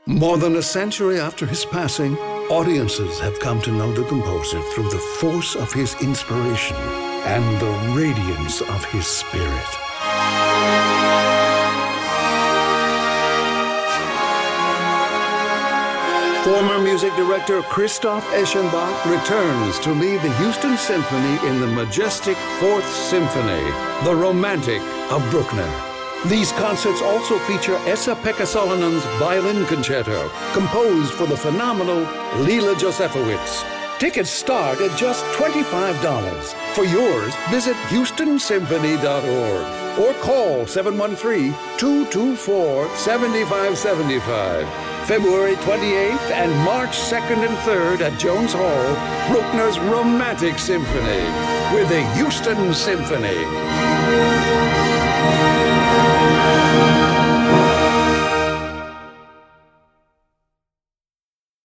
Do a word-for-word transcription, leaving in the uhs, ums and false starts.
More than a century after his passing, audiences have come to know the composer through the force of his inspiration and the radiance of his spirit. Former music director Christoph Eschenbach returns to lead the Houston Symphony in the majestic Fourth Symphony, The Romantic of Bruckner. These concerts also feature Esa-Pekka Solinen's Violin Concerto, composed for the phenomenal Lila Josefowitz. Tickets start at just twenty-five dollars. For yours, visit houston symphony dot org or call seven one three, two two four, seven five seven five. February twenty-eighth and March second and third at Jones Hall, Bruckner's Romantic Symphony with the Houston Symphony.